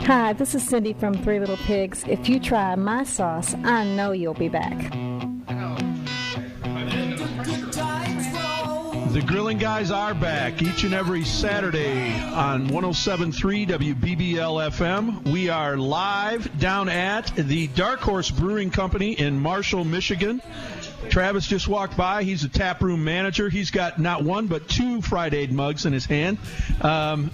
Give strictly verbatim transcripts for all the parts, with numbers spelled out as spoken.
Hi, this is Cindy from Three Little Pigs. If you try my sauce, I know you'll be back. The Grilling Guys are back each and every Saturday on one oh seven point three W B B L F M. We are live down at the Dark Horse Brewing Company in Marshall, Michigan. Travis just walked by. He's a taproom manager. He's got not one but two Fried Aid mugs in his hand. Um,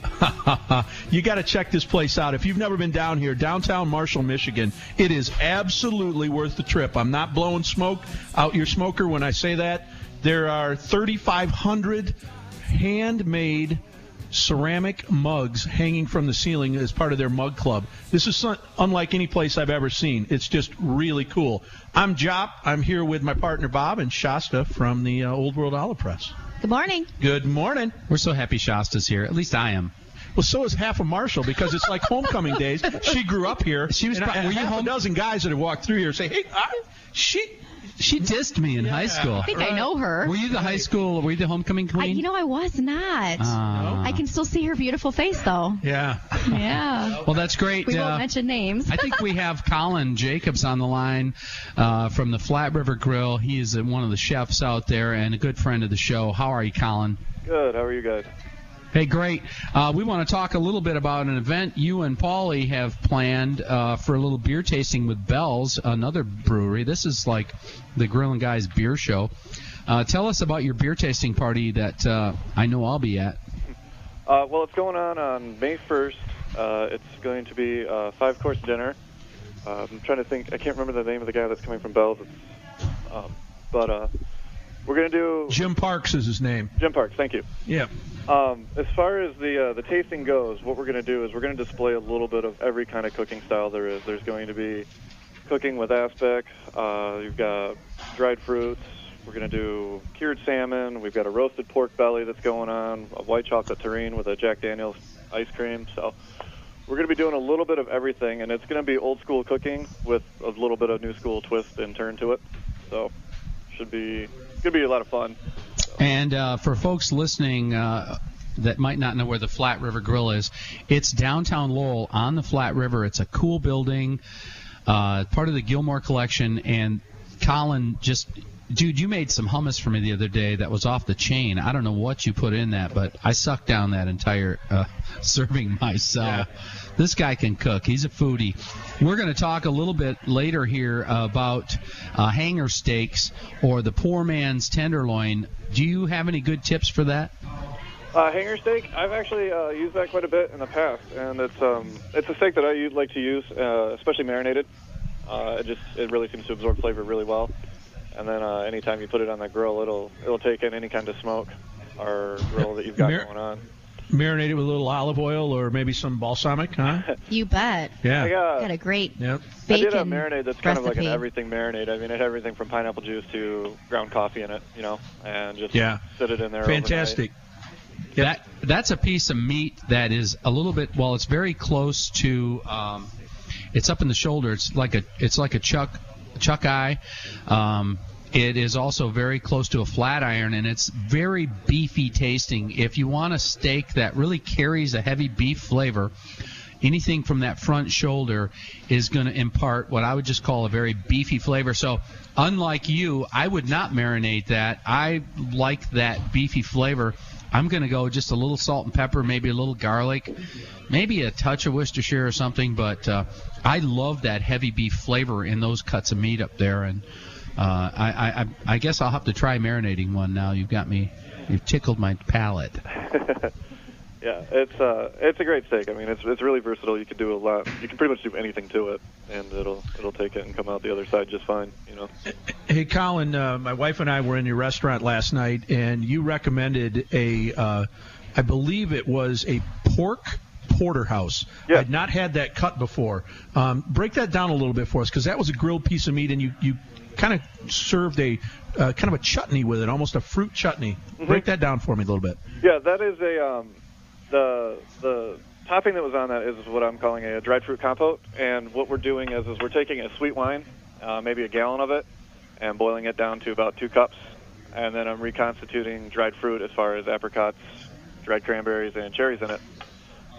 you got to check this place out. If you've never been down here, downtown Marshall, Michigan, it is absolutely worth the trip. I'm not blowing smoke out your smoker when I say that. There are thirty-five hundred handmade ceramic mugs hanging from the ceiling as part of their mug club. This is unlike any place I've ever seen. It's just really cool. I'm Jop. I'm here with my partner Bob and Shasta from the uh, Old World Olive Press. Good morning. Good morning. We're so happy Shasta's here. At least I am. Well, so is half of Marshall because it's like homecoming days. She grew up here. She was. And Pro- I, were you half home? a dozen guys that have walked through here say, "Hey, I, she." She dissed me in Yeah. high school. I think I know her. Were you the high school? Were you the homecoming I, queen? you know, I was not. Uh, I can still see her beautiful face, though. Yeah. Yeah. Well, that's great. We Uh, won't mention names. I think we have Colin Jacobs on the line uh, from the Flat River Grill. He is uh, one of the chefs out there and a good friend of the show. How are you, Colin? Good. How are you guys? Hey, great. Uh, we want to talk a little bit about an event you and Paulie have planned uh, for a little beer tasting with Bell's, another brewery. This is like the Grillin' Guys beer show. Uh, tell us about your beer tasting party that uh, I know I'll be at. Uh, well, it's going on on May first. Uh, it's going to be a five-course dinner. Uh, I'm trying to think. I can't remember the name of the guy that's coming from Bell's. It's, um, but uh, we're going to do... Jim Parks is his name. Jim Parks, thank you. Yeah. Um, as far as the uh, the tasting goes, what we're going to do is we're going to display a little bit of every kind of cooking style there is. There's going to be cooking with aspects. Uh, you've got dried fruits. We're going to do cured salmon. We've got a roasted pork belly that's going on, a white chocolate terrine with a Jack Daniel's ice cream. So we're going to be doing a little bit of everything, and it's going to be old school cooking with a little bit of new school twist and turn to it. So should be going to be a lot of fun. And uh, for folks listening uh, that might not know where the Flat River Grill is, it's downtown Lowell on the Flat River. It's a cool building, uh, part of the Gilmore Collection. And Colin just, dude, you made some hummus for me the other day that was off the chain. I don't know what you put in that, but I sucked down that entire uh, serving myself. Yeah. This guy can cook. He's a foodie. We're going to talk a little bit later here about uh, hanger steaks or the poor man's tenderloin. Do you have any good tips for that? Uh, hanger steak, I've actually uh, used that quite a bit in the past, and it's um, it's a steak that I u- like to use, uh, especially marinated. Uh, it just it really seems to absorb flavor really well, and then uh, anytime you put it on the grill, it'll it'll take in any kind of smoke or grill that you've got Mar- going on. Marinate it with a little olive oil or maybe some balsamic, huh? You bet. Yeah. I got, Got a great Yep. I bacon did a marinade that's kind recipe. of like an everything marinade. I mean, it had everything from pineapple juice to ground coffee in it, you know, and just Yeah. sit it in there Fantastic. overnight. Yep. That that's a piece of meat that is a little bit, well, it's very close to, um, it's up in the shoulder. It's like a it's like a chuck chuck eye. Um, it is also very close to a flat iron, and it's very beefy tasting. If you want a steak that really carries a heavy beef flavor, anything from that front shoulder is going to impart what I would just call a very beefy flavor. So unlike you, I would not marinate that. I like that beefy flavor. I'm going to go just a little salt and pepper, maybe a little garlic, maybe a touch of Worcestershire or something. But uh, I love that heavy beef flavor in those cuts of meat up there. And uh, I, I, I guess I'll have to try marinating one now. You've got me, you've tickled my palate. Yeah, it's uh, it's a great steak. I mean, it's it's really versatile. You can do a lot. You can pretty much do anything to it, and it'll it'll take it and come out the other side just fine. You know. Hey, Colin, uh, my wife and I were in your restaurant last night, and you recommended a, uh, I believe it was a pork porterhouse. Yeah. I'd not had that cut before. Um, break that down a little bit for us, because that was a grilled piece of meat, and you you kind of served a uh, kind of a chutney with it, almost a fruit chutney. Mm-hmm. Break that down for me a little bit. Yeah, that is a um, the the topping that was on that is what I'm calling a dried fruit compote. And what we're doing is is we're taking a sweet wine, uh, maybe a gallon of it, and boiling it down to about two cups. And then I'm reconstituting dried fruit as far as apricots, dried cranberries, and cherries in it.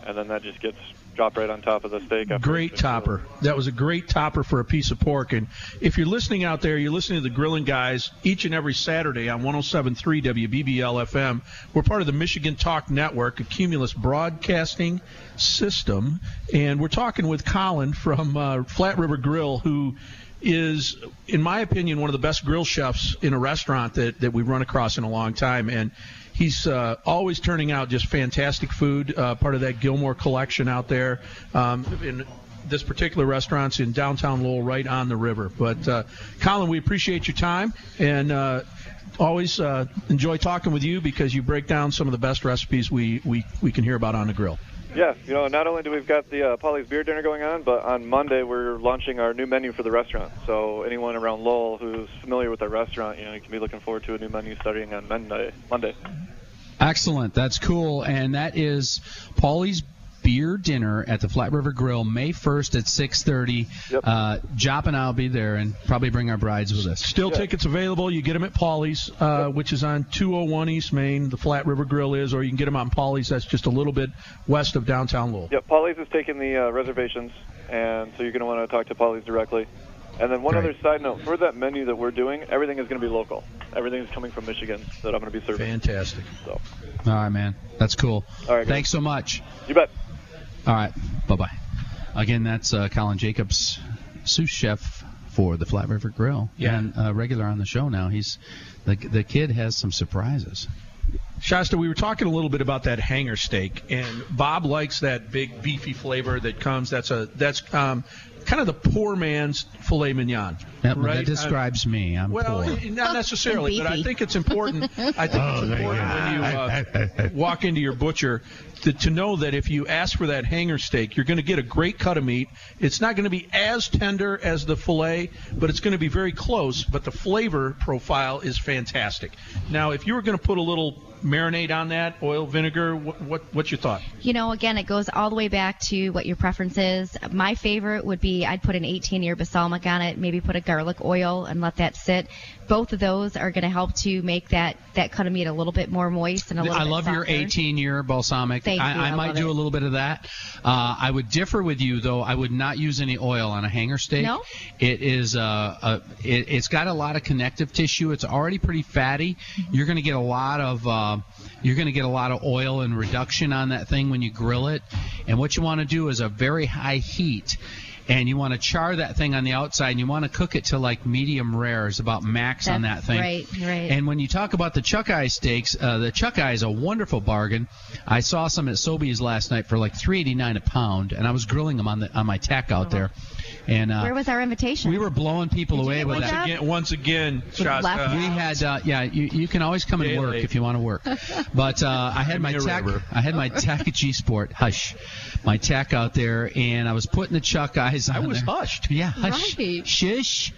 and then that just gets dropped right on top of the steak. After Great it's been topper. grilled. That was a great topper for a piece of pork. And if you're listening out there, you're listening to the Grilling Guys each and every Saturday on one oh seven point three W B B L F M. We're part of the Michigan Talk Network, a Cumulus broadcasting system. And we're talking with Colin from uh, Flat River Grill, who is, in my opinion, one of the best grill chefs in a restaurant that, that we've run across in a long time. And he's uh, always turning out just fantastic food, uh, part of that Gilmore collection out there. Um, in this particular restaurant's in downtown Lowell, right on the river. But, uh, Colin, we appreciate your time, and uh, always uh, enjoy talking with you because you break down some of the best recipes we, we, we can hear about on the grill. Yeah, you know, not only do we've got the uh, Polly's Beer Dinner going on, but on Monday we're launching our new menu for the restaurant. So anyone around Lowell who's familiar with our restaurant, you know, you can be looking forward to a new menu starting on Monday. Monday. Excellent. That's cool. And that is Polly's Beer Dinner at the Flat River Grill, May first at six thirty. Yep. Uh, Jop and I will be there and probably bring our brides with us. Still Yeah. tickets available. You get them at Polly's, uh, which is on two oh one East Main, the Flat River Grill is, or you can get them on Polly's. That's just a little bit west of downtown Lowell. Yep, Polly's is taking the uh, reservations, and so you're going to want to talk to Polly's directly. And then one Great. other side note, for that menu that we're doing, everything is going to be local. Everything is coming from Michigan that I'm going to be serving. Fantastic. So, All right, man. That's cool. All right, guys. Thanks so much. you bet. All right. Bye-bye. Again, that's uh, Colin Jacobs, sous chef for the Flat River Grill. Yeah. And uh, regular on the show now. He's the, the kid has some surprises. Shasta, we were talking a little bit about that hanger steak, and Bob likes that big beefy flavor that comes. That's a that's um, kind of the poor man's filet mignon. That, right? that describes me. I'm Well, poor. not necessarily, but I beefy. think it's important. I think Oh, it's important when you uh, walk into your butcher to, to know that if you ask for that hanger steak, you're going to get a great cut of meat. It's not going to be as tender as the filet, but it's going to be very close. But the flavor profile is fantastic. Now, if you were going to put a little marinade on that, oil, vinegar, what, what what's your thought? You know, again, it goes all the way back to what your preference is. My favorite would be I'd put an eighteen-year balsamic on it, maybe put a garlic oil and let that sit. Both of those are going to help to make that, that cut of meat a little bit more moist and a little I bit love your softer. eighteen-year balsamic. Thank I, you, I I might love do it. a little bit of that. Uh, I would differ with you, though. I would not use any oil on a hanger steak. No? It is. Uh, a, it, it's got a lot of connective tissue. It's already pretty fatty. You're going to get a lot of. Uh, you're going to get a lot of oil and reduction on that thing when you grill it. And what you want to do is a very high heat. And you want to char that thing on the outside, and you want to cook it to like medium rare is about max on that That's thing. right, right. And when you talk about the chuck eye steaks, uh, the chuck eye is a wonderful bargain. I saw some at Sobeys last night for like three eighty-nine a pound, and I was grilling them on the on my tack out there. And uh, Where was our invitation? we were blowing people Did you away get with one, that. Job? Again, once again, Shasta, left We had, uh, yeah, you, you can always come and Day work late. if you want to work. But uh, I had my Give me a tack, rubber. I had my tack at G Sport, hush, my tack out there, and I was putting the chuck eyes on I was there. hushed. Yeah, hush, Right. shush.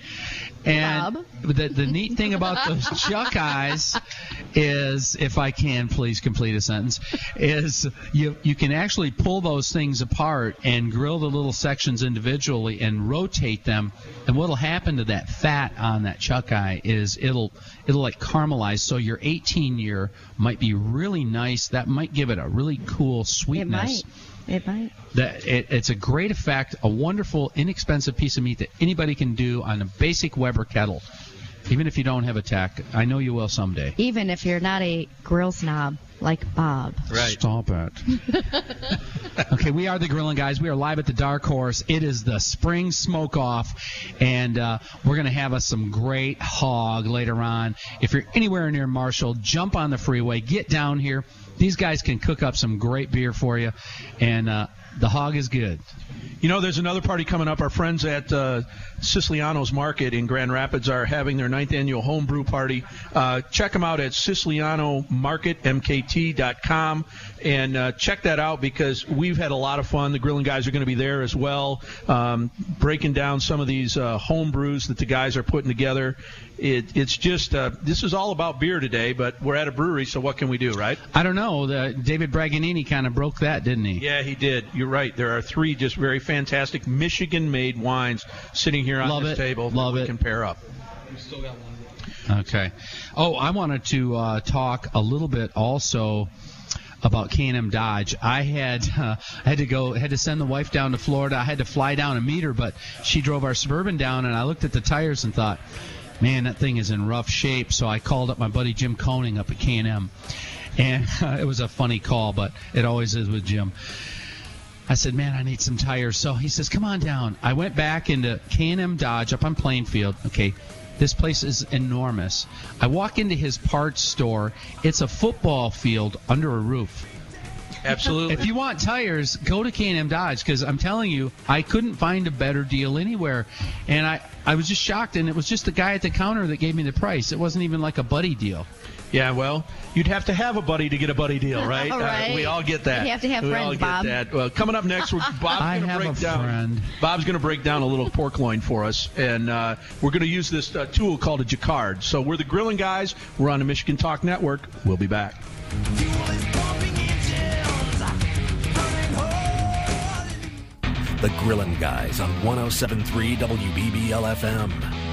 And Bob. the the neat thing about those chuck eyes is, if I can please complete a sentence, is you you can actually pull those things apart and grill the little sections individually and rotate them. And what'll happen to that fat on that chuck eye is it'll it'll like caramelize. So your eighteen year might be really nice. That might give it a really cool It sweetness. might. It might. That it, it's a great effect, a wonderful, inexpensive piece of meat that anybody can do on a basic Weber kettle. Even if you don't have a tack, I know you will someday. Even if you're not a grill snob like Bob. Right. Stop it. Okay, we are the Grilling Guys. We are live at the Dark Horse. It is the spring smoke-off, and uh, we're going to have us some great hog later on. If you're anywhere near Marshall, jump on the freeway, get down here. These guys can cook up some great beer for you, and uh, the hog is good. You know, there's another party coming up. Our friends at uh, Siciliano's Market in Grand Rapids are having their ninth annual homebrew party. Uh, check them out at Siciliano Market M K T dot com and uh, check that out because we've had a lot of fun. The Grilling Guys are going to be there as well, um, breaking down some of these uh, home brews that the guys are putting together. It, it's just, uh, this is all about beer today, but we're at a brewery, so what can we do, right? I don't know. The, David Braganini kind of broke that, didn't he? Yeah, he did. You're right. There are three just very fantastic Michigan-made wines sitting here on Love this it. table Love that we it. can pair up. Okay. Oh, I wanted to uh, talk a little bit also about K and M Dodge. I had uh, I had to go had to send the wife down to Florida. I had to fly down and meet her, but she drove our Suburban down, and I looked at the tires and thought, man, that thing is in rough shape. So I called up my buddy Jim Koenig up at K and M, and uh, it was a funny call, but it always is with Jim. I said, man, I need some tires. So he says, come on down. I went back into K and M Dodge up on Plainfield. Okay, this place is enormous. I walk into his parts store. It's a football field under a roof. Absolutely. If you want tires, go to K and M Dodge, because I'm telling you, I couldn't find a better deal anywhere. And I, I was just shocked, and it was just the guy at the counter that gave me the price. It wasn't even like a buddy deal. Yeah, well, you'd have to have a buddy to get a buddy deal, right? Right. Uh, we all get that. You have to have we friends, all get Bob. that. Well, coming up next, we're, Bob's I going to have break a down. friend. Bob's going to break down a little pork loin for us, and uh, we're going to use this uh, tool called a Jacquard. So we're the Grilling Guys. We're on the Michigan Talk Network. We'll be back. The Grilling Guys on one oh seven point three W B B L F M.